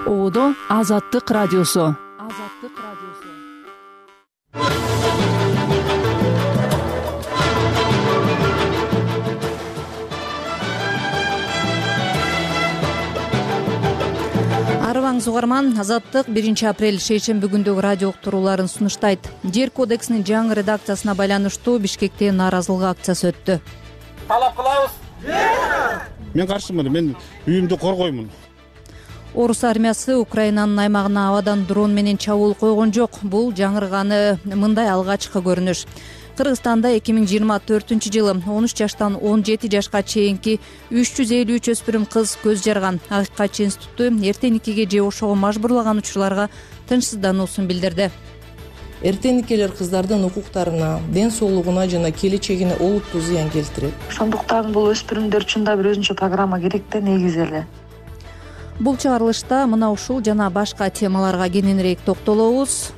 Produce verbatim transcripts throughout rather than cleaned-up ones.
Оодо Азаттык радиосу. Азаттык радиосу. Арыбаңыз угарман, Азаттык биринчи апрель шейшемби күндөгү радио уктурууларын сунуштайт. Жер кодексинин жаңы редакциясына байланыштуу Бишкекте нааразылык акциясы өттү. Талап кылабыз. Мен каршымын, мен үйүмдү коргоймун. Орус армиясы Украинанын аймагына абадан дрон менен чабуул койгон жок. Бул жаңырганы мындай алгачкы көрүнүш. Кыргызстанда эки миң жыйырма төртүнчү жылы он үч жаштан он жети жашка чейинки үч жүз элүү үч өспүрүм кыз көз жарган. Акыйкатчы институту эрте никеге же ошого мажбурлаган учурларга тынчсыздануусун билдирди. Эрте никелер кыздардын укуктарына, ден соолугуна жана келечегине олуттуу зыян келтирет. Ошондуктан бул өспүрүмдөр үчүн да бир өзүнчө программа керек да, негизи эле. Бул чыгарылышта мына ушул жана башка темаларга кененирээк токтолобуз.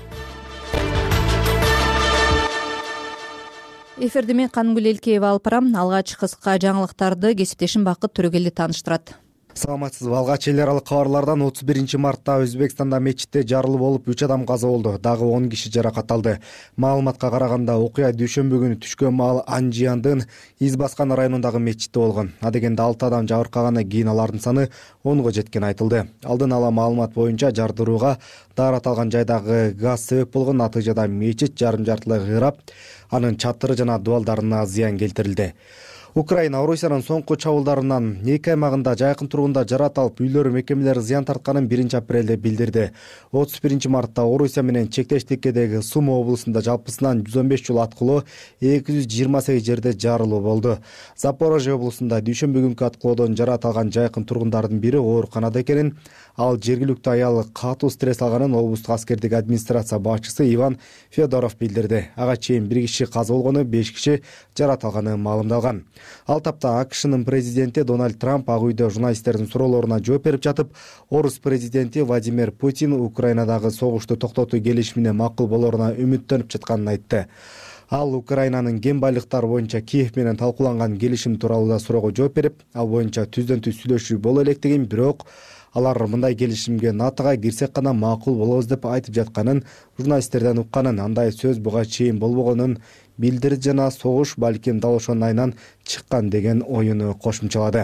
Эфирди мен Канымгүл Элкеева алып барам. Алгач кыска жаңылыктарды кесиптешим Бакыт Төрөгели тааныштырат. Саламатсызбы. Алгач эл аралык кабарлардан отуз биринчи мартта Өзбекстанда мечитте жарылуу болуп үч адам каза болду. Дагы он киши жаракат алды. Маалыматка караганда окуя дүйшөмбү күнү түшкөн маал Анжияндын Из баскан районундагы мечитте болгон. Адегенде алты адам жабыркагандан кийин алардын саны онго жеткени айтылды. Алдын ала маалымат боюнча жардырууга даар аталган жайдагы газ себеп болгон. Натыйжада мечит жарым жартылай кыйрап, анын чатыры жана дубалдарына зыян келтирилди. Украина Орусиянын соңку чабуулдарынан эки аймагында жайкын тургундар жарат алып, үйлөрү, мекемелери зыян тартканын биринчи апрелде билдирди. отуз биринчи мартта Орусия менен чектештиккедеги Сума облусунда жалпысынан жүз он беш жол аткылоо, эки жүз жыйырма сегиз жерде жарылуу болду. Запорожье облусунда дүйшөмбү күнкү аткылоодон жарат алган жайкын тургундардын бири ооруканада экенин, ал жергиликтүү аял катуу стресс алганын облустук аскердик администрация башчысы Иван Федоров билдирди. Ага чейин бир киши каза болгону, беш киши жарат алганы маалымдалган. Ал тапта АКШнын президенти Дональд Трамп ак үйдө журналисттердин суроолоруна жооп берип жатып, Орус президенти Владимир Путин Украинадагы согушту токтотуу келишимине макул болоруна үмүттөнүп жатканын айтты. Ал Украинанын кен байлыктары боюнча Киев менен талкууланган келишим тууралуу да суроого жооп берип, ал боюнча түздөн түз сүйлөшүү боло электигин, бирок алар мындай келишимге НАТОга кирсек гана макул болобуз деп айтып жатканын, журналисттерден укканын, андай сөз буга чейин болбогонун билдирди жана согуш балким дал ошонун айынан чыккан деген оюну кошумчалады.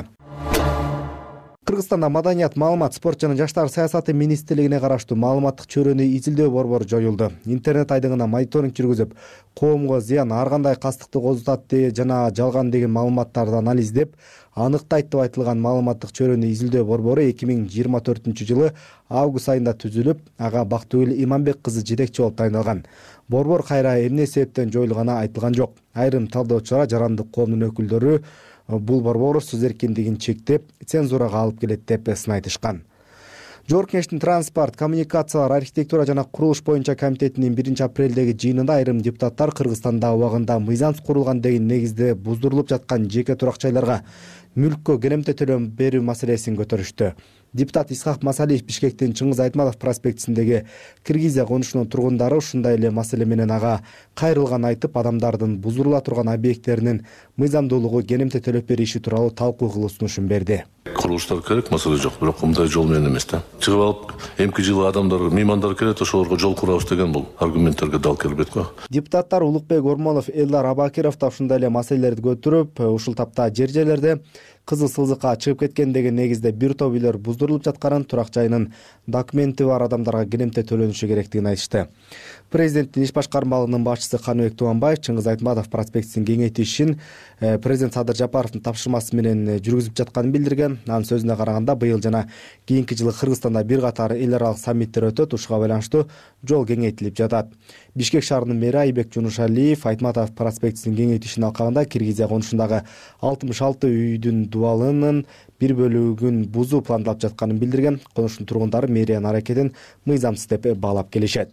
Кыргызстанда Маданият, маалымат, спорт жана жаштар саясаты министрлигине караштуу маалыматтык чөйрөнү изилдөө борбору жоюлду. Интернет айдыгына мониторинг жүргүзүп, коомго зыян ар кандай кастыкты козутат жана жалган деген маалыматтарды анализдеп, аныктайт деп айтылган маалыматтык чөйрөнү изилдөө борбору эки миң жыйырма төртүнчү жылы август айында түзүлүп, ага Бактыгүл Иманбек кызы жетекчи болуп тайындалган. Борбор кайра эмне себептен жоюлганы айтылган жок. Айрым талдоочулар жарандык коомдун өкүлдөрү бул борбор сөз эркиндигин чектеп, цензурага алып келет деп сын айтышкан. Жогорку Кеңештин транспорт, коммуникациялар, архитектура жана курулуш боюнча комитетинин биринчи апрелдеги жыйынында айрым депутаттар Кыргызстанда убагында мыйзамсыз курулган деген негизде буздурулуп жаткан жеке турак жайларга мүлккө керемте төлөм берүү маселесин көтөрүштү. Депутат Исхак Масалиев Бишкектин Чыңгыз Айтматов проспектисиндеги Киргизия конушунун тургундары ушундай эле маселе менен ага кайрылган айтып, адамдардын бузурула турган объекттеринин мыйзамдуулугу керемте төлөп берүү иши тууралуу талкуу кылуу сунушун берди. Курулуштар керек, маселе жок, бирок мындай жол менен эмес да. Чыгып алып, эмки жылы адамдар, меймандар келет, ошолорго жол курабыз деген бул аргументтерге дал келбейт го. Депутаттар Улукбек Ормонов, Элдар Абакиров да ушундай эле маселелерди көтөрүп, ушул тапта жер жерлерде кызыл сылзыкка чыгып кеткен деген негизде бир топ үйлөр буздурулуп жатканын, турак жайынын документи бар адамдарга керемте төлөнүшү керектигин айтышты. Президенттин иш башкармалыгынын башчысы Каныбек Тубанбаев Чыңгыз Айтматов проспектисин кеңейтишин президент Садыр Жапаровдун тапшырмасы менен жүргүзүп жатканын билдирген. Анын сөзүнө караганда, быйыл жана кийинки жылы Кыргызстанда бир катар эл аралык саммиттер өтөт, ушуга байланыштуу жол кеңейтилип жатат. Бишкек шаарынын мэри Айбек Жунушалиев Айтматов проспектисин кеңейтишин алкагында Киргизия конушундагы алтымыш алты үйдүн дубалынын бир бөлүгүн бузуу пландалып жатканын билдирген. Конуштун тургундары мэриянын аракетин мыйзамсыз деп баалап келишет.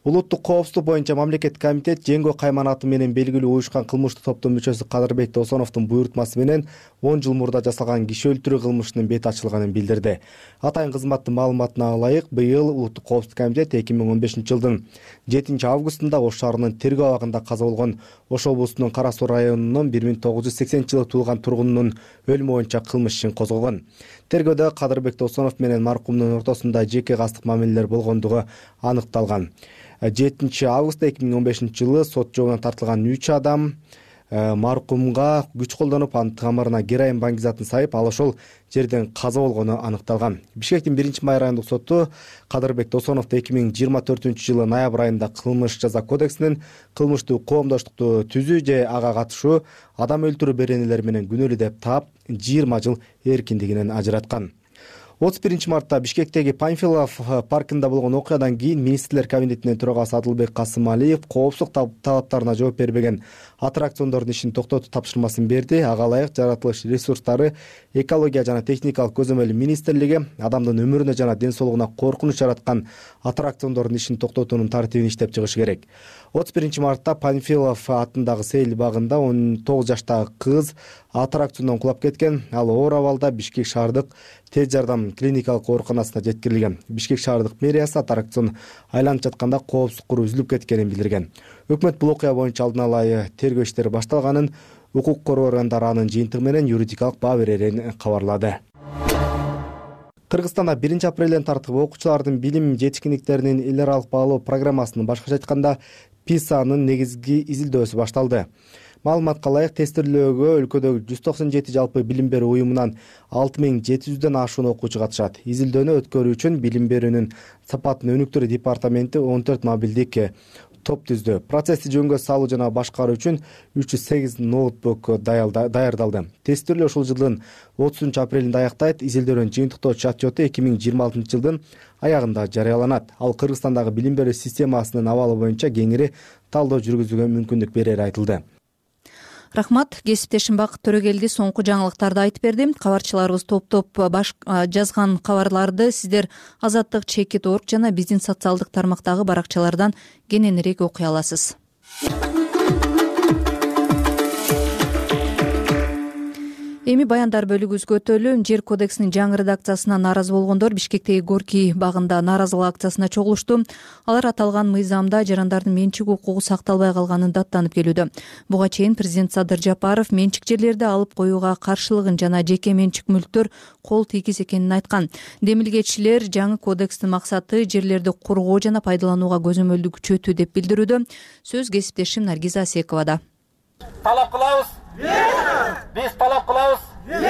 Улуттук коопсуздук боюнча мамлекеттик комитет Жеңгө Кайманаты менен белгилүү уюшкан кылмыштык топтун мүчөсү Кадырбек Досоновдун буйрутмасы менен он жыл мурда жасалган киши өлтүрүү кылмышынын бет ачылганын билдирди. Атайын кызматтын маалыматына ылайык, быйыл Улуттук коопсуздук комитет эки миң он бешинчи жылдын жетинчи августунда Ош шаарынын тергөө абагында каза болгон Ош облусунун Кара Суу районунун бир миң тогуз жүз сексенинчи жылы туулган тургунунун өлүмү боюнча кылмыш ишин козгогон. Тергөөдө Кадырбек Досонов менен маркумдун ортосунда жеке кастык мамилелер болгондугу аныкталган. жетинчи август эки миң он бешинчи жылы сот жообуна тартылган үч адам маркумга күч колдонуп, анын тамырына героин баңгизатын сайып, ал ошол жерден каза болгону аныкталган. Бишкектин биринчи май райондук соту Кадырбек Досоновду эки миң жыйырма төртүнчү жылы ноябрь айында кылмыш жаза кодексинин кылмыштуу коомдоштукту түзүү же ага катышуу, адам өлтүрүү беренелери менен күнөөлүү деп таап, жыйырма жыл эркиндигинен ажыраткан. отуз биринчи мартта Бишкектеги Панфилов паркында болгон окуядан кийин министрлер кабинетинин төрагасы Адылбек Касымалиев коопсуздук талаптарына жооп бербеген аттракциондордун ишин токтотуу тапшырмасын берди. Ага ылайык жаратылыш ресурстары, экология жана техникалык көзөмөл министрлиги адамдын өмүрүнө жана ден соолугуна коркунуч жараткан аттракциондордун ишин токтотуунун тартибин иштеп чыгыш керек. отуз биринчи мартта Панфилов атындагы Сейил багында он тогуз жаштагы кыз аттракциондон кулап кеткен. Ал оор абалда Бишкек шаардык тез жардам клиникалык ооруканасына жеткирилген. Бишкек шаардык мэриясы аттракцион айланып жатканда коопсуздук үзүлүп кеткенин билдирген. Өкмөт бул окуя боюнча алдын ала тергөө иштери башталганын, укук коргоо органдары анын жыйынтыгы менен юридикалык баа берерин кабарлады. Кыргызстанда биринчи апрелден тартып окуучулардын билим жетишкиндиктеринин эл аралык баалоо программасынын, башкача айтканда писанын негизги изилдөөсү башталды. Маалыматка ылайык, тестирлөөгө өлкөдөгү жүз токсон жети жалпы билим берүү уюмунан алты миң жети жүздөн ашуун окуучу катышат. Изилдөөнү өткөрүү үчүн билим берүүнүн сапатын өнүктүрүү департаменти он төрт мобилдик топ түздү. Процессти жөнгө салуу жана башкаруу үчүн үч жүз сегиз ноутбук даярдалды. Тестирлөө ушул жылдын отузунчу апрелинде аяктайт. Изилдөөнүн жыйынтыктоочу отчету эки миң жыйырма алтынчы жылдын аягында жарыяланат. Ал Кыргызстандагы билим берүү системасынын абалы боюнча кеңири талдоо жүргүзүүгө мүмкүндүк берери айтылды. Рахмат, кесиптешим Бакыт Төрөгелди соңку жаңылыктарды айтып берди. Кабарчыларыбыз топ-топ баш жазган кабарларды сиздер Азаттык, Чекит Орг жана биздин социалдык тармактагы баракчалардан кененирээк окуй аласыз. Эми баяндар бөлүгүбүзгө өтөлү. Жер кодексинин жаңы редакциясына нааразы болгондор Бишкектеги Горький багында нааразылык акциясына чогулушту. Алар аталган мыйзамда жарандардын менчик укугу сакталбай калганын даттанып келүүдө. Буга чейин президент Садыр Жапаров менчик жерлерди алып коюуга каршылыгын жана жеке менчик мүлктөр кол тийгиз экенин айткан. Демилгечилер жаңы кодекстин максаты жерлерди коргоо жана пайдаланууга көзөмөлдү күчөтүү деп билдирүүдө. Сөз кесиптешим Наргиза Асековада. Талап кылабыз. Биз талап кылабыз.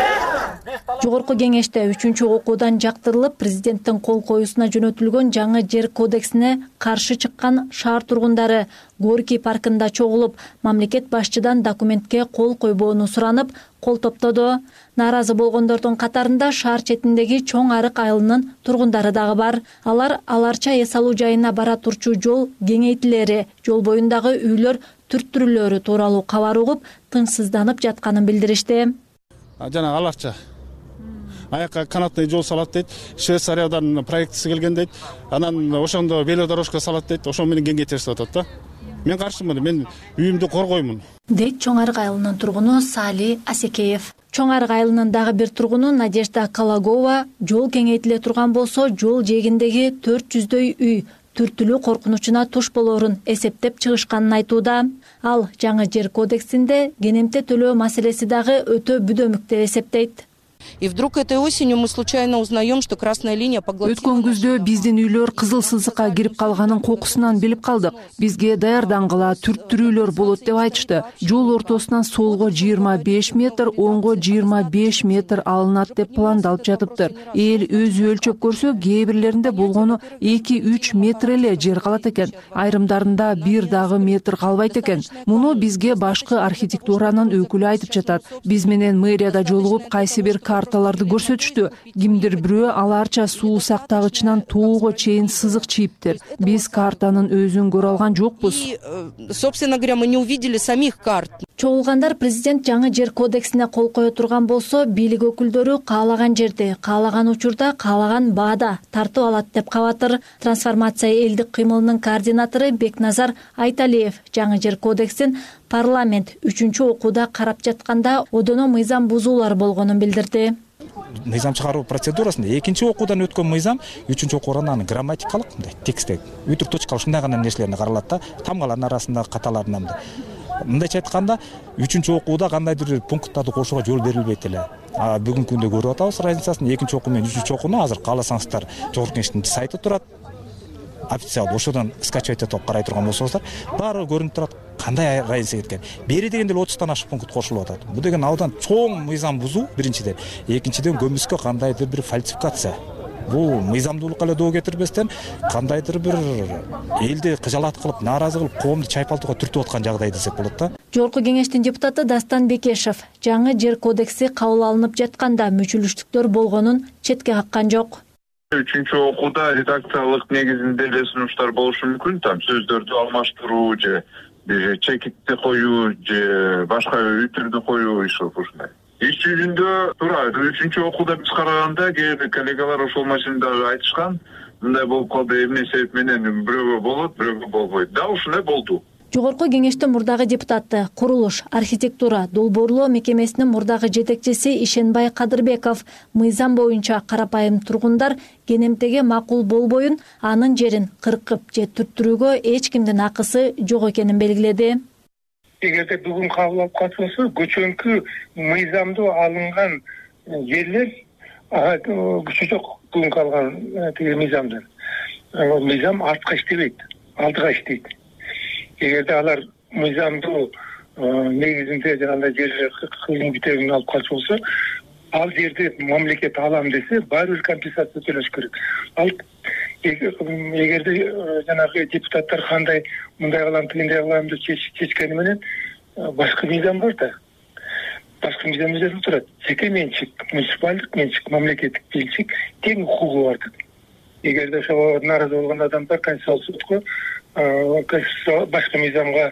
Жогорку кеңеште үчүнчү окуудан жактырылып, президенттин кол коюусуна жөнөтүлгөн жаңы жер кодексине каршы чыккан шаар тургундары Горький паркында чогулуп, мамлекет башчыдан документке кол койбоону суранып, кол топтоду. Нааразы болгондордун катарында шаар четиндеги Чоң Арык айылынын тургундары дагы бар. Алар аларча эс алуу жайына бара турчу жол кеңейтилери, жол боюндагы үйлөр түрттүрүлөрү тууралуу кабар угуп, тынчсызданып жатканын билдиришти. Жана аларча аякка канатный жол салат дейт. Швейцариядан проектиси келген дейт. Анан ошондо велодорожка салат дейт. Ошо менен кеңейтип атат да. Мен каршымын, мен үйүмдү коргоймун. Дейт Чоң Арык айылынын тургуну Сали Асекеев. Чоң Арык айылынын дагы бир тургуну Надежда Калагова жол кеңейтиле турган болсо, жол жээгиндеги төрт жүздөй үй түртүлүү коркунучуна туш болоорун эсептеп чыгышканын айтууда. Ал жаңы жер кодексинде кенемте төлөө маселеси дагы өтө бүдөмүк деп эсептейт. И вдруг этой осенью мы случайно узнаем, что красная линия поглотила. Өткөн күздө биздин үйлөр кызыл сызыкка кирип калганын кокусунан билип калдык. Бизге даярдангыла түрттүрүүлөр болот деп айтышты. Жол ортосунан солго жыйырма беш метр, оңго жыйырма беш метр алынат деп пландалып жатыптыр. Эл өзү өлчөп көрсө, кээ бирлеринде болгону эки үч метр эле жер калат экен. Айрымдарында бир дагы метр калбайт экен. Муну бизге башкы архитектуранын өкүлү айтып жатат. Биз менен мэрияда жолугуп, кайсы бир карталарды көрсөтүштү. Кимдир бирөө аларча суу сактагычынан тоого чейин сызык чийиптир. Биз картанын өзүн көрө алган жокпуз. И, собственно говоря, мы не увидели самих карт. Чогулгандар президент жаңы жер кодексине кол кое турган болсо, бийлик өкүлдөрү каалаган жерди, каалаган учурда, каалаган баада тартып алат деп кабатыр. Трансформация элдик кыймылынын координатору Бекназар Айталиев жаңы жер кодексин парламент үчүнчү окууда карап жатканда одоно мыйзам бузуулар болгонун билдирди. Мыйзам чыгаруу процедурасында экинчи окуудан өткөн мыйзам үчүнчү окууда анын грамматикалык мындай текстте үтүк точкалык ушундай гана нерселерин каралат да, тамгалардын арасында каталарынан. Мындайча айтканда, үчүнчү окууда кандайдыр бир пункттарды кошууга жол берилбейт эле. Бүгүнкү күндө көрүп атабыз разницасын. Экинчи окуу менен үчүнчү окууну азыр кааласаңыздар Жогорку Кеңештин сайты турат. Официалдуу ошодон скачивать этип карай турган болсоңуздар, баары көрүнүп турат кандай разница кеткен. Бери дегенде эле отуздан ашык пункт кошулуп атат. Бул деген абдан чоң мыйзам бузуу биринчиден. Экинчиден көмүскө кандайдыр бир фальсификация. Бул мыйзамдуулукка эле доо кетирбестен кандайдыр бир элди кыжалат кылып, нааразы кылып, коомду чайпалтууга түртүп аткан жагдай десек болот да. Жогорку Кеңештин депутаты Дастан Бекешев жаңы жер кодекси кабыл алынып жатканда мүчүлүштүктөр болгонун четке каккан жок. Үчүнчү окууда редакциялык негизинде эле сунуштар болушу мүмкүн, там сөздөрдү алмаштыруу же бир чекитти коюу же башка үтүрдү коюу иши ушундай. Иш жүзүндө туура үчүнчү окууда биз караганда кээ коллегалар ошол маселени дагы айтышкан. Мындай болуп калды, эмне себеп менен бирөөгө болот, бирөөгө болбойт. Да ушундай болду. Жогорку Кеңештин мурдагы депутаты, курулуш, архитектура, долбоорлоо мекемесинин мурдагы жетекчиси Ишенбай Кадырбеков мыйзам боюнча карапайым тургундар кенемтеге макул болбоюн, анын жерин кыркып же түрттүрүүгө эч кимдин акысы жок экенин белгиледи. Эгерде бүгүн кабыл алып калса, көчөнкү мыйзамдуу алынган жерлер күчү жок бүгүн калган мыйзамдар. Мыйзам артка иштебейт, алдыга иштейт. Эгерде алар мыйзамдуу негизинде жанагындай жерлер кыйын бүтөгүн алып калчу болсо, ал жерди мамлекет алам десе, баары бир компенсация төлөш керек. Ал эгерде жанагы депутаттар кандай мындай кылам, тигиндей кылам деп чечкени менен башка мыйзам бар да. Башка мыйзам жазылып турат. Жеке менчик, муниципалдык менчик, мамлекеттик менчик тең укугу бар деп. Эгерде ошого нааразы болгон адамдар конституциялык сотко башка мыйзамга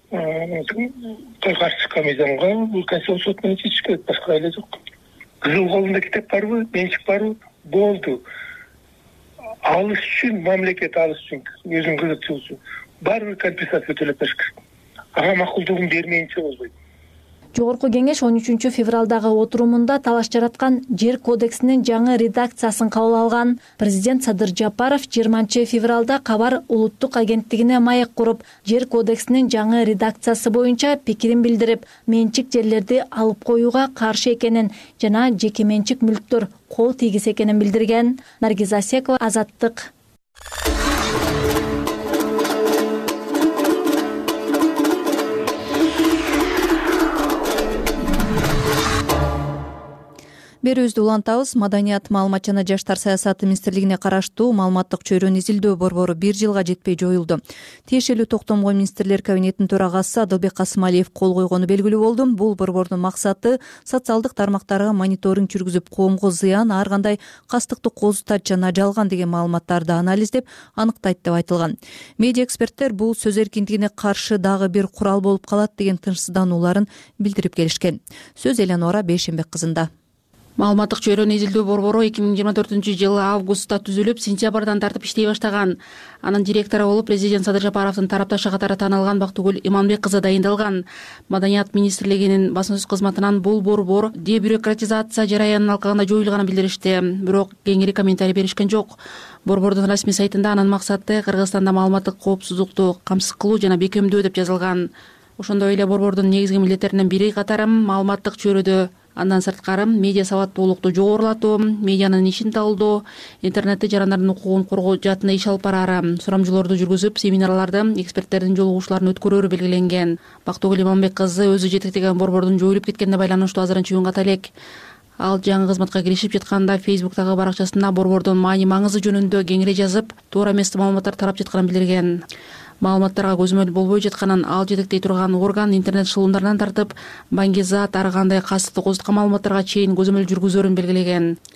каршы чыккан мыйзамга конституциялык сот менен чечиш керек, башка эле жок. Кызыл колунда китеп барбы, менчик барбы, болду. Алыш үчүн мамлекет алыш үчүн өзүнүн кызыкчылыгы баары компенсация төлөп бериш керек. Ага макулдугун бермейинче болбойт. Жогорку Кеңеш он үчүнчү февралдагы отурумунда талаш жараткан жер кодексинин жаңы редакциясын кабыл алган. Президент Садыр Жапаров жыйырманчы февралда Кабар улуттук агенттигине маек куруп, жер кодексинин жаңы редакциясы боюнча пикирин билдирип, менчик жерлерди алып коюуга каршы экенин жана жеке менчик мүлктөр кол тийгиз экенин билдирген. Наргиз Асекова, Азаттык. Берүүбүздү улантабыз. Маданият, маалымат жана жаштар саясаты министрлигине караштуу маалыматтык чөйрөнү изилдөө борбору бир жылга жетпей жоюлду. Тиешелүү токтомго министрлер кабинетинин төрагасы Адылбек Касымалиев кол койгону белгилүү болду. Бул борбордун максаты социалдык тармактарга мониторинг жүргүзүп, коомго зыян, ар кандай кастыктык козутат жана жалган деген маалыматтарды анализдеп, аныктайт деп айтылган. Медиа эксперттер бул сөз эркиндигине каршы дагы бир курал болуп калат деген тынчсызданууларын билдирип келишкен. Сөз Эленора Бейшенбек кызында. Маалыматтык чөйрөнү изилдөө борбору эки миң жыйырма төртүнчү жылы августта түзүлүп, сентябрдан тартып иштей баштаган. Анын директору болуп президент Садыр Жапаровдун тарапташы катары таанылган Бактыгүл Иманбек кызы дайындалган. Маданият министрлигинин басма сөз кызматынан бул борбор дебюрократизация жараянын алкагында жоюлганын билдиришти, бирок кеңири комментарий беришкен жок. Борбордун расмий сайтында анын максаты Кыргызстанда маалыматтык коопсуздукту камсыз кылуу жана бекемдөө деп жазылган. Ошондой эле борбордун негизги милдеттеринин бири катары маалыматтык чөйрөдө андан сырткары медиа сабаттуулукту жогорулатуу, медианын ишин талдоо, интернетте жарандардын укугун коргоо жаатында иш алып барары, сурамжылоорду жүргүзүп, семинарларды, эксперттердин жолугушууларын өткөрөөрү белгиленген. Бактыгүл Иманбек кызы өзү жетектеген борбордун жоюлуп кеткенине байланыштуу азырынча үн ката элек. Ал жаңы кызматка киришип жатканда Фейсбуктагы баракчасында борбордун маани маңызы жөнүндө кеңири жазып, туура эмес маалыматтар тарап жатканын билдирген. Маалыматтарга көзөмөл болбой жатканын, ал жетектей турган орган интернет шылуундарынан тартып, баңги зат ар кандай кастыкты козуткан маалыматтарга чейин көзөмөл жүргүзөөрүн белгилеген.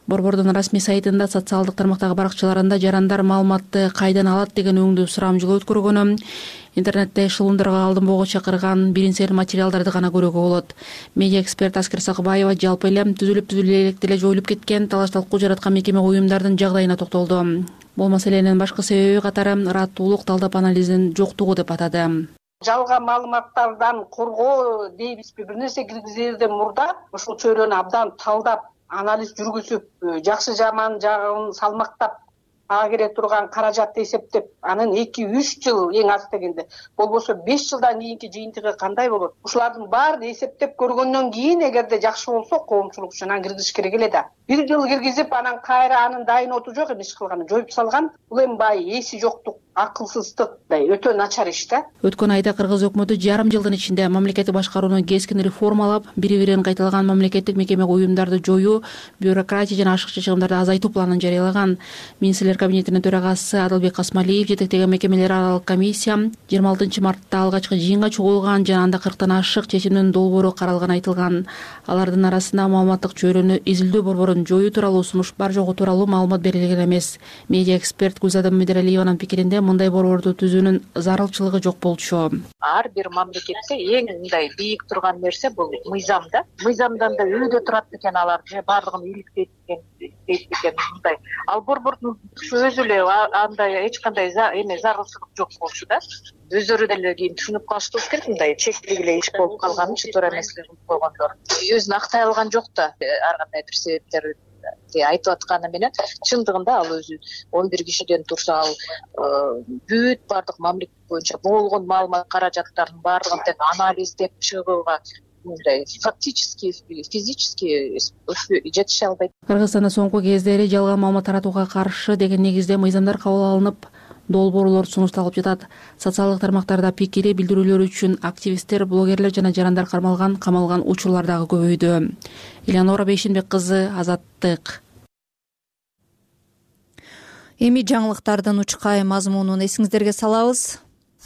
Борбордун расмий сайтында, социалдык тармактагы баракчаларында жарандар маалыматты кайдан алат деген өңдүү сурамжылоо өткөргөнү, интернетте эшелондарга алдынбоого чакырган биринсел материалдарды гана көрүүгө болот. Медиа эксперт Аскер Сакыбаева жалпы эле түзүлүп түзүлө электе эле жоюлуп кеткен талаш талкуу жараткан мекеме уюмдардын жагдайына токтолду. Бул маселенин башкы себеби катары ыраттуулук талдап анализин жоктугу деп атады. Жалган маалыматтардан коргоо дейбизби, бир нерсе киргизерден мурда ушул чөйрөнү абдан талдап, анализ жүргүзүп, жакшы жаман жагын салмактап, ага кере турган каражатты эсептеп, анын эки үч жыл эң аз дегенде, болбосо беш жылдан кийинки жыйынтыгы кандай болот? Ушулардын баарын эсептеп көргөндөн кийин, эгерде жакшы болсо, коомчулук үчүн аны киргизиш керек эле да. Бир жыл киргизип, анан кайра анын дайын оту жок эми иш кылганы, жоюп салган, бул эми баай эси жоктук, акылсыздык, өтө начар иш да. Өткөн айда Кыргыз өкмөтү жарым жылдын ичинде мамлекеттик башкарууну кескин реформалап, бири-бирин кайталаган мамлекеттик мекеме уюмдарды жоюу, бюрократия жана ашыкча чыгымдарды азайтуу планын жарыялаган. Министрлер кабинетинин төрагасы Адылбек Касмалиев жетектеген мекемелер аралык комиссия жыйырма алтынчы мартта алгачкы жыйынга чогулган жана анда кырктан ашык чечимдин долбоору каралганы айтылган. Алардын арасында маалыматтык чөйрөнү изилдөө борборун жоюу тууралуу сунуш бар жогу тууралуу маалымат берилген эмес. Медиа эксперт Гүлзада Медералиеванын пикиринде мындай борборду түзүүнүн зарылчылыгы жок болчу. Ар бир мамлекетте эң мындай бийик турган нерсе бул мыйзам да. Мыйзамдан да үйдө турат экен алар, же бардыгын иликтейт экен, дейт экен мындай. Ал борбордун өзү эле андай эч кандай эме зарылчылык жок болчу да. Өздөрү деле кийин түшүнүп калыштыбыз керек, мындай чектелик эле иш болуп калганын, туура эмес эле кылып койгондор. Өзүн актай алган жок да, ар кандай бир себептер айтып атканы менен чындыгында ал өзү он бир кишиден турса, ал бүт бардык мамлекет боюнча болгон маалымат каражаттарын бардыгын тең анализдеп чыгууга мындай фактически, физически жетише албайт. Кыргызстанда соңку кездери жалган маалымат таратууга каршы деген негизде мыйзамдар кабыл алынып, долбоорлор сунушталып жатат. Социалдык тармактарда пикири билдирүүлөр үчүн активисттер, блогерлер жана жарандар кармалган, камалган учурлар дагы көбөйдү. Элеонора Бейшенбек кызы, Азаттык. Эми жаңылыктардын учкай мазмунун эсиңиздерге салабыз.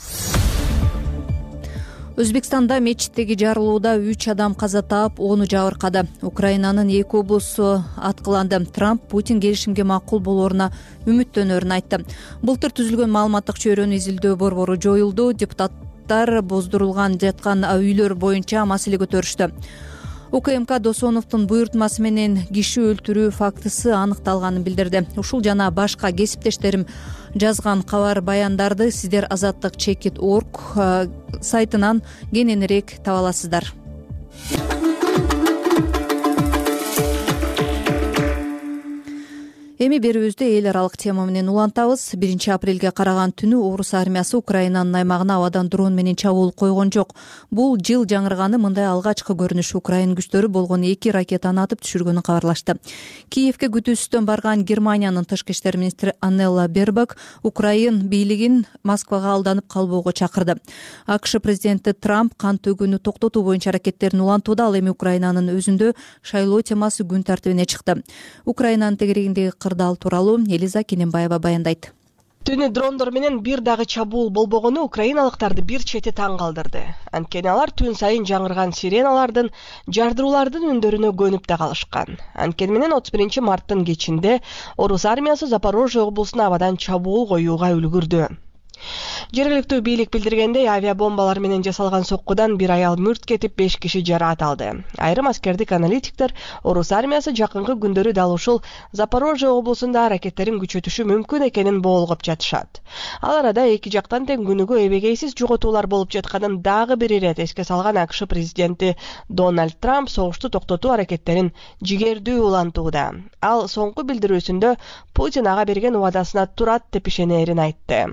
Өзбекстанда мечиттеги жарылууда үч адам каза таап, onu жабыркады. Украинанын эки облусу аткыланды. Трамп Путин келишимге макул болооруна үмүттөнөрүн айтты. Былтыр түзүлгөн маалыматтык чөйрөнү изилдөө борбору жоюлду. Депутаттар боздурулган жаткан үйлөр боюнча маселе көтөрүштү. УКМК Досоновдун буйртмасы менен киши өлтүрүү фактысы аныкталганын билдирди. Ушул жана башка кесиптештерим жазган кабар баяндарды сиздер азаттык чекит точка орг сайтынан кененирээк таба аласыздар. Эми берүүбүздү эл аралык тема менен улантабыз. биринчи апрелге караган түнү орус армиясы Украинанын аймагына абадан дрон менен чабуул койгон жок. Бул жыл жаңырганы мындай алгачкы көрүнүш. Украин күчтөрү болгон эки ракетаны атып түшүргөнүн кабарлашты. Киевке күтүүсүздөн барган Германиянын тышкы иштер министри Аннела Бербак Украин бийлигин Москвага алданып калбоого чакырды. АКШ президенти Трамп кан төгүүнү токтотуу боюнча аракеттерин улантууда. Ал эми Украинанын өзүндө шайлоо темасы күн тартибине чыкты. Украинанын тегерегиндеги кырдаал тууралуу Элиза Кененбаева баяндайт. Түнү дрондор менен бир дагы чабуул болбогону украиналыктарды бир чети таң калтырды. Анткени алар түн сайын жаңырган сиреналардын, жардыруулардын үндөрүнө көнүп да калышкан. Анткени менен отуз биринчи марттын кечинде орус армиясы Запорожье облусуна абадан чабуул коюуга үлгүрдү. Жергиликтүү бийлик билдиргендей, авиабомбалар менен жасалган соккудан бир аял мүрт кетип, беш киши жараат алды. Айрым аскердик аналитиктер орус армиясы жакынкы күндөрү дал ушул Запорожье облусунда аракеттерин күчөтүшү мүмкүн экенин боолгоп жатышат. Ал арада эки жактан тең күнүгө эбегейсиз жоготуулар болуп жатканын дагы бир ирет эске салган АКШ президенти Дональд Трамп согушту токтотуу аракеттерин жигердүү улантууда. Ал соңку билдирүүсүндө Путин ага берген убадасына турат деп ишенерин айтты.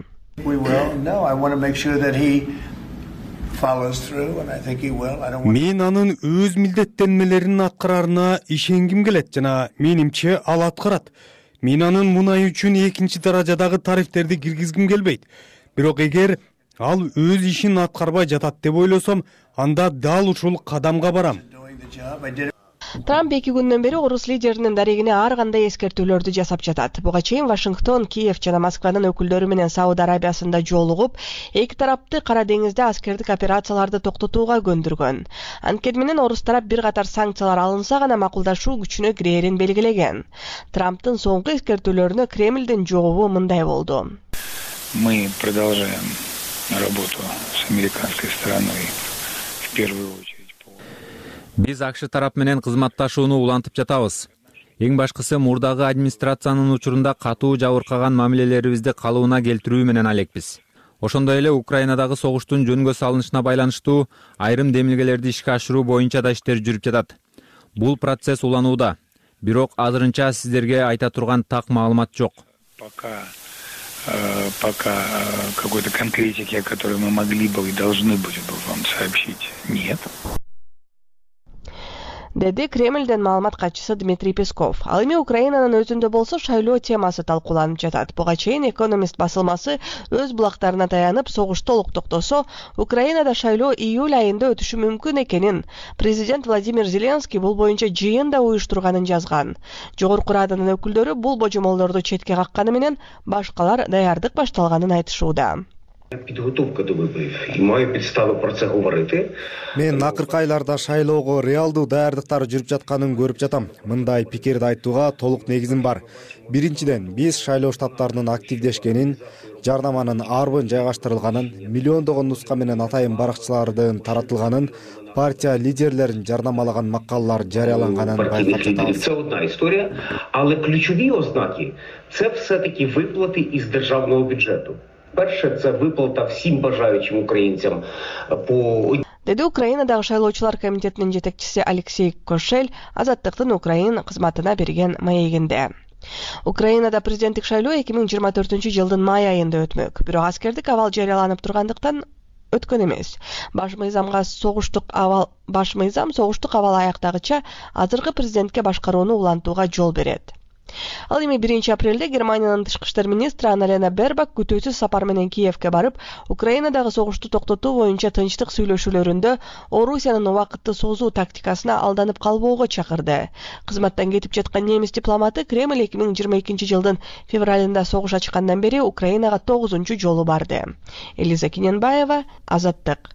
Мен анын өз милдеттенмелерин аткарарына ишенгим келет жана менимче ал аткарат. Мен анын мунай үчүн экинчи даражадагы тарифтерди киргизгим келбейт. Бирок эгер ал өз ишин аткарбай жатат деп ойлосом, анда дал ушул кадамга барам. Трамп эки күндөн бери орус лидеринин дарегине ар кандай эскертүүлөрдү жасап жатат. Буга чейин Вашингтон, Киев жана Москванын өкүлдөрү менен Сауд Арабиясында жолугуп, эки тарапты Кара деңизде аскердик операцияларды токтотууга көндүргөн. Анткени менен орус тарап бир катар санкциялар алынса гана макулдашуу күчүнө кирээрин белгилеген. Трамптын соңку эскертүүлөрүнө Кремлдин жообу мындай болду. Мы продолжаем работу с американской стороной в первую очередь. Биз АКШ тарап менен кызматташууну улантып жатабыз. Эң башкысы мурдагы администрациянын учурунда катуу жабыркаган мамилелерибизди калыбына келтирүү менен алекпиз. Ошондой эле Украинадагы согуштун жөнгө салынышына байланыштуу айрым демилгелерди ишке ашыруу боюнча да иштер жүрүп жатат. Бул процесс уланууда. Бирок азырынча сиздерге айта турган так маалымат жок. Пока пока какой-то конкретики, о которой мы могли бы и должны были бы вам сообщить, нет. Деди Кремлден маалымат катчысы Дмитрий Песков. Ал эми Украинанын өзүндө болсо шайлоо темасы талкууланып жатат. Буга чейин Экономист басылмасы өз булактарына таянып, согуш толук токтосо, Украинада шайлоо июль айында өтүшү мүмкүн экенин президент Владимир Зеленский бул боюнча жыйын да уюштурганын жазган. Жогорку Раданын өкүлдөрү бул божомолдорду четке какканы менен башкалар даярдык башталганын айтышууда. Підготовка до виборів і маю підстави про це говорити. Мен акыркы айларда шайлоого реалдуу даярдыктар жүрүп жатканын көрүп жатам. Мындай пикирди айтууга толук негизим бар. Биринчиден, биз шайлоо штабтарынын активдешкенин, жарнаманын арбын жайгаштырылганын, миллиондогон нуска менен атайын баракчылардын таратылганын, партия лидерлерин жарнамалаган макалалар жарыяланганын байкап жатабыз. Це одна історія, але ключові ознаки – це все-таки виплати із державного бюджету. Перше, це виплата всім бажаючим українцям по... Деди Украинадагы шайлоочулар комитетинин жетекчиси Алексей Кошель Азаттыктын Украин кызматына берген маегинде. Украинада президенттик шайлоо эки миң жыйырма төртүнчү жылдын май айында өтмөк. Бирок аскердик абал жарыяланып тургандыктан өткөн эмес. Баш мыйзамга согуштук абал баш мыйзам согуштук абал аяктагыча азыркы президентке башкарууну улантууга жол берет. Ал эми биринчи апрелде Германиянын тышкы иштер министри Анна-Лена Бербак күтүүсүз сапар менен Киевке барып, Украинадагы согушту токтотуу боюнча тынчтык сүйлөшүүлөрүндө Орусиянын убакытты созуу тактикасына алданып калбоого чакырды. Кызматтан кетип жаткан немис дипломаты Кремль эки миң жыйырма экинчи жылдын февралында согуш ачкандан бери Украинага тогузунчу жолу барды. Элиза Киненбаева, Азаттык.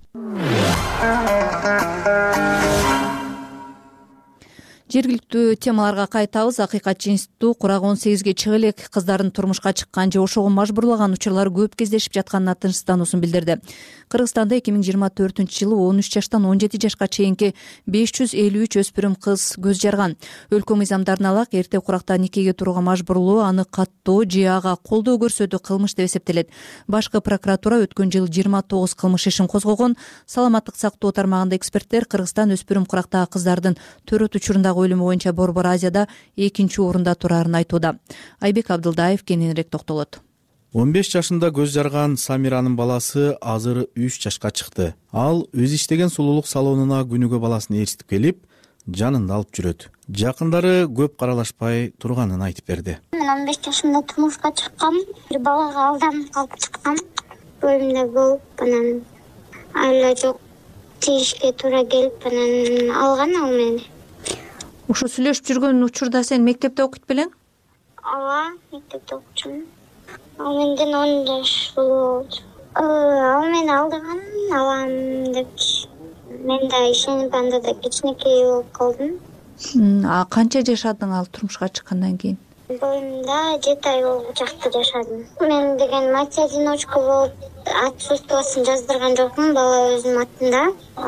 Жергиликтүү темаларга кайтабыз. Акыйкатчы институту курагы он сегизге чыга элек кыздардын турмушка чыккан же ошого мажбурлаган учурлар көп кездешип жатканына тынчсыздануусун билдирди. Кыргызстанда эки миң жыйырма төртүнчү жылы он үч жаштан он жети жашка чейинки беш жүз элүү үч өспүрүм кыз көз жарган. Өлкө мыйзамдарына алак эрте куракта никеге турууга мажбурлоо аны каттоо же ага колдоо көрсөтүү кылмыш деп эсептелет. Башкы прокуратура өткөн жылы жыйырма тогуз кылмыш ишин козгогон. Саламаттык сактоо тармагында эксперттер Кыргызстан өспүрүм курактагы кыздардын төрөт учурундагы өлүмү боюнча Борбор Азияда экинчи орунда турарын айтууда. Айбек Абдылдаев кененирээк токтолот. он беш жашында көз жарган Самиранын баласы азыр үч жашка чыкты. Ал өз иштеген сулуулук салонуна күнүгө баласын ээрчитип келип, жанында алып жүрөт. Жакындары көп каралашпай турганын айтып берди. Мен он беш жашымда турмушка чыккам, бир балага алданып калып чыккам. Оюмда болуп, анан айла жок тийишке туура келип, анан алган ал мени. Ошо сүйлөшүп жүргөн учурда сен мектепте окуйт белең? Ооба, мектепте окучумун. Ал менден он жаш болду. Ал мени алдаган, алам деп. Мен да ишенип анда да кичинекей болуп калдым. А канча жашадың ал турмушка чыккандан кийин? Боюмда жети ай болуп жакта жашадым. Мен деген мать-одиночка болуп отсутствиясын жаздырган жокмун, бала өзүмдүн атында.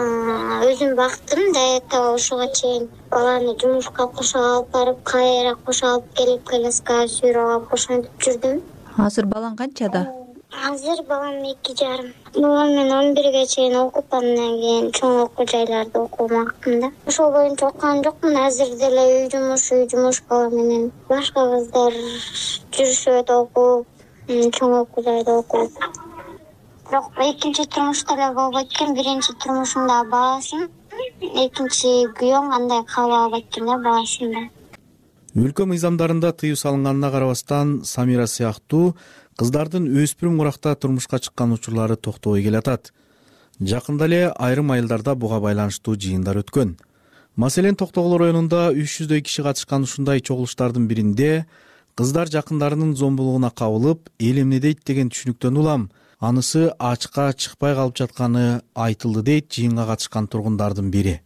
Өзүм бактым да это ошого чейин баланы жумушка кошо алып барып, кайра кошо алып келип, коляскага сүйрөп алып ошентип жүрдүм. Азыр балаң канчада? Азыр балам эки жарым. Балам мен он бирге чейин окуп, андан кийин чоң окуу жайларда окумакмын да. Ошол боюнча окуган жокмун. Азыр деле үй жумушу, үй жумушкалар менен башка кыздар жүрүшөт окуп, чоң окуу жайда окуп. Бирок экинчи турмушта эле болбойт экен. Биринчи турмушумда баласым, экинчи күйөөм андай кабыл албайт экен да баласында. Өлкө мыйзамдарында тыюу салынганына карабастан Самира сыяктуу кыздардын өспүрүм куракта турмушка чыккан учурлары токтобой келатат. Жакында эле айрым айылдарда буга байланыштуу жыйындар өткөн. Маселен Токтогул районунда үч жүздөй киши катышкан ушундай чогулуштардын биринде кыздар жакындарынын зомбулугуна кабылып, эл эмне дейт деген түшүнүктөн улам анысы ачыкка чыкпай калып жатканы айтылды дейт жыйынга катышкан тургундардын бири.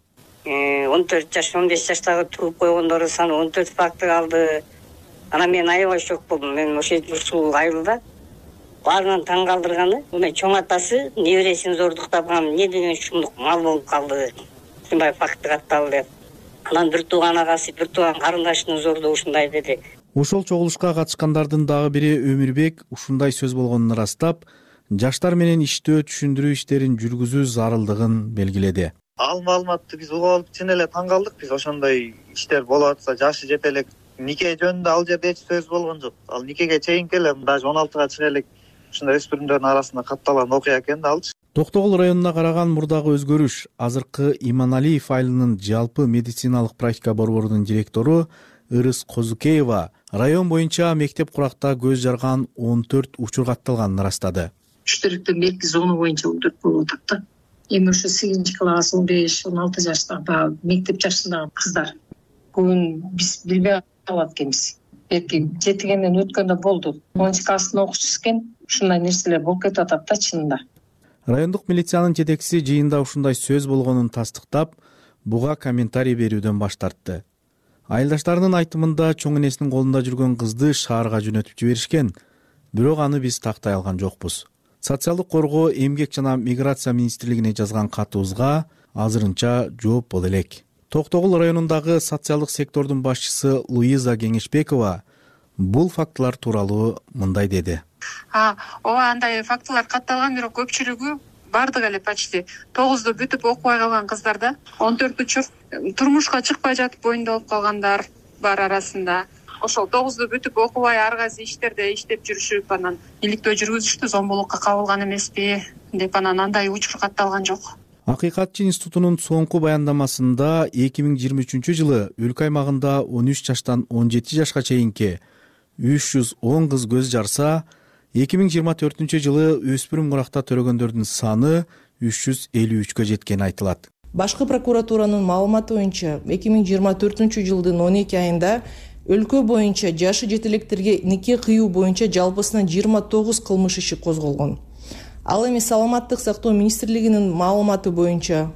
он төрт жаш он беш жаштагы тууп койгондордун саны он төрт факты калды. Анан мен аябай шок болдум. Мен ошол ушул айылда баарынан таң калтырганы, мына чоң атасы небересин зордуктап, эмне деген шумдук мал болуп калды. Ушундай факты катталды. Анан бир тууган агасы, бир тууган карындашынын зордугу ушундай деди. Ошол чогулушка катышкандардын дагы бири Өмүрбек ушундай сөз болгонун ырастап, жаштар менен иштөө түшүндүрүү иштерин жүргүзүү зарылдыгын белгиледи. Ал маалыматты биз угуп алып чын эле таң калдык. Биз ошондой иштер болуп атса, жашы жете элек нике жөнүндө ал жерде эч сөз болгон жок. Ал никеге чейинки эле даже он алтыга чыга элек ушундай өспүрүмдөрдүн арасында катталган окуя экен да алчы. Токтогул районуна караган мурдагы өзгөрүш азыркы Иманалиев айылынын жалпы медициналык практика борборунун директору Ырыс Козукеева район боюнча мектеп куракта көз жарган он төрт учур катталганын ырастады. Үчтөрүктүн белги зону боюнча он төрт болуп атат да. Эми ушу сегизинчи класс он беш он алты жаштагы мектеп жашындагы кыздар көбүн биз билбей калат экенбиз. Эки жетигенден өткөндө болду. онунчу класстын окуучусу экен, ушундай нерселер болуп кетип атат да чынында. Райондук милициянын жетекчиси жыйында ушундай сөз болгонун тастыктап, буга комментарий берүүдөн баш тартты. Айылдаштарынын айтымында чоң энесинин колунда жүргөн кызды шаарга жөнөтүп жиберишкен, бирок аны биз тактай алган жокпуз. Социалдык коргоо, эмгек жана миграция министрлигине жазган катыбызга азырынча жооп боло элек. Токтогул районундагы социалдык сектордун башчысы Луиза Кеңешбекова бул фактылар тууралуу мындай деди. А, ооба андай фактылар катталган, бирок көпчүлүгү бардыгы эле почти тогузду бүтүп окубай калган кыздарда он төрт учур турмушка чыкпай жатып боюнда болуп калгандар бар арасында. Ошол тогузду бүтүп окубай ар кайсы иштерде иштеп жүрүшүп, анан иликтөө жүргүзүштү, зомбулукка кабылган эмеспи деп анан андай учур катталган жок. Акыйкатчы институтунун соңку баяндамасында эки миң жыйырма үчүнчү жылы өлкө аймагында он үч жаштан он жети жашка чейинки үч жүз он кыз көз жарса, эки миң жыйырма төртүнчү жылы өспүрүм куракта төрөгөндөрдүн саны үч жүз элүү үчкө жеткени айтылат. Башкы прокуратуранын маалыматы боюнча эки миң жыйырма төртүнчү жылдын он эки айында өлкө боюнча жашы жетелектерге нике кыюу боюнча жалпысынан жыйырма тогуз кылмыш иши козголгон. Ал эми Саламаттык сактоо министрлигинин маалыматы боюнча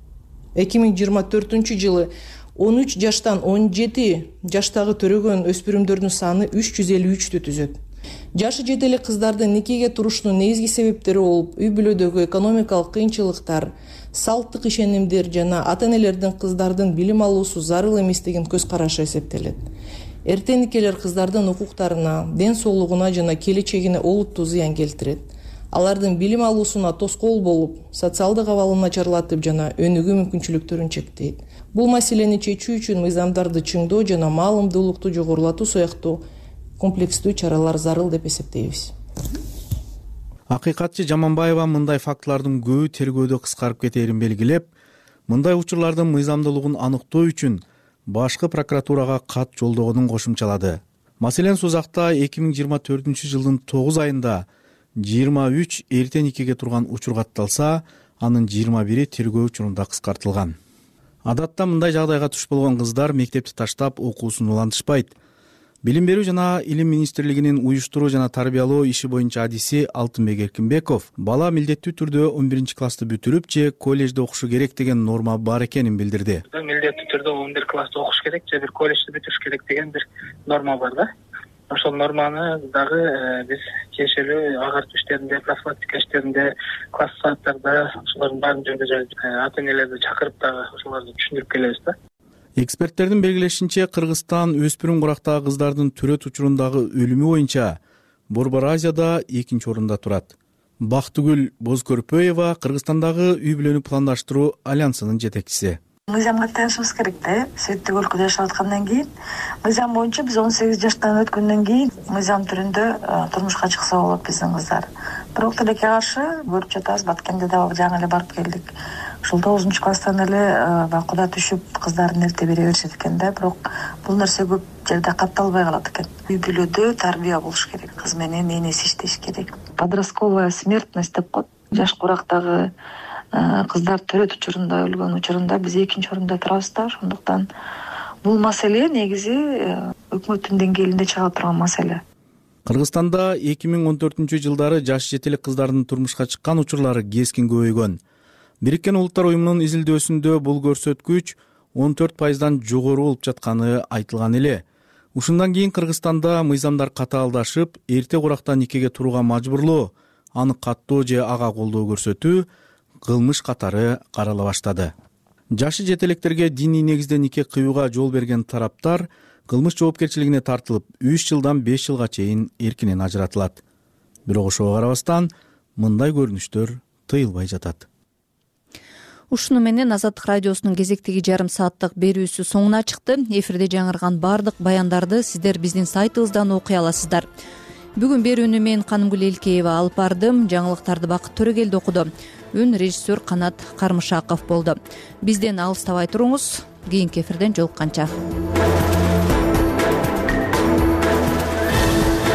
эки миң жыйырма төртүнчү жылы он үч жаштан он жети жаштагы төрөгөн өспүрүмдөрдүн саны үч жүз элүү үчтү түзөт. Жашы жете элек кыздардын никеге турушунун негизги себептери болуп, үй бүлөдөгү экономикалык кыйынчылыктар, салттык ишенимдер жана ата-энелердин кыздардын билим алуусу зарыл эмес деген көз карашы эсептелет. Эрте никелер кыздардын укуктарына, ден соолугуна жана келечегине олуттуу зыян келтирет. Алардын билим алуусуна тоскоол болуп, социалдык абалын начарлатып жана өнүгүү мүмкүнчүлүктөрүн чектейт. Бул маселени чечүү үчүн мыйзамдарды чыңдоо жана маалымдуулукту жогорулатуу сыяктуу комплекстүү чаралар зарыл деп эсептейбиз. Акыйкатчы Жаманбаева мындай фактылардын көбү тергөөдө кыскарып кетээрин белгилеп, мындай учурлардын мыйзамдуулугун аныктоо үчүн башкы прокуратурага кат жолдогонун кошумчалады. Маселен Сузакта эки миң жыйырма төртүнчү жылдын тогуз айында жыйырма үч эрте никеге турган учур катталса, анын жыйырма бири тергөө учурунда кыскартылган. Адатта мындай жагдайга туш болгон кыздар мектепти таштап окуусун улантышпайт. Билим берүү жана илим министрлигинин уюштуруу жана тарбиялоо иши боюнча адиси Алтынбек Эркинбеков бала милдеттүү түрдө он биринчи классты бүтүрүп же коллежде окушу керек деген норма бар экенин билдирди. Милдеттүү түрдө он бир классты окуш керек же бир коллежди бүтүрүш керек деген бир норма бар да. Ошол норманы дагы биз тиешелүү агартуу иштеринде, профилактика иштеринде, класс сааттарда ошолордун баарын жүргүзөбүз. Ата-энелерди чакырып дагы ошолорду түшүндүрүп келебиз да. Эксперттердин белгилешинче, Кыргызстан өспүрүм курактагы кыздардын төрөт учурундагы өлүмү боюнча Борбор Азияда экинчи орунда турат. Бактыгүл Бозкөрпөева Кыргызстандагы үй бүлөнү пландаштыруу альянсынын жетекчиси. Мыйзамга таянышыбыз керек да. Светтик өлкөдө жашап аткандан кийин мыйзам боюнча биз он сегиз жаштан өткөндөн кийин мыйзам түрүндө турмушка чыкса болот биздин кыздар. Бирок тилекке каршы көрүп жатабыз, Баткенде да жаңы эле барып келдик. Ушул тогузунчу класстан эле куда түшүп кыздарын эрте бере беришет экен да, бирок бул нерсе көп жерде катталбай калат экен. Үй бүлөдө тарбия болуш керек, кыз менен энеси иштеш керек. Подростковая смертность деп коет. Жаш курактагы кыздар төрөт учурунда өлгөн учурунда биз экинчи орунда турабыз да. Ошондуктан бул маселе негизи өкмөттүн деңгээлинде чыга турган маселе. Кыргызстанда эки миң он төртүнчү жылдары жаш жетелек кыздардын турмушка чыккан учурлары кескин көбөйгөн. Бириккен Улуттар уюмунун изилдөөсүндө бул көрсөткүч он төрт пайыздан жогору болуп жатканы айтылган эле. Ушундан кийин Кыргызстанда мыйзамдар катаалдашып, эрте куракта никеге турууга мажбурлоо, аны каттоо же ага колдоо көрсөтүү кылмыш катары карала баштады. Жашы жетелектерге диний негизде нике кыюуга жол берген тараптар кылмыш жоопкерчилигине тартылып, үч жылдан беш жылга чейин эркинен ажыратылат. Бирок ошого карабастан мындай көрүнүштөр тыйылбай жатат. Ушуну менен Азаттык радиосунун кезектеги жарым сааттык берүүсү соңуна чыкты. Эфирде жаңырган бардык баяндарды сиздер биздин сайтыбыздан окуй аласыздар. Бүгүн берүүнү мен Канымгүл Элкеева алып бардым. Жаңылыктарды Бакыт Төрөгелди окуду. Үн режиссер Канат Кармышаков болду. Бизден алыстабай туруңуз. Кийинки эфирден жолукканча.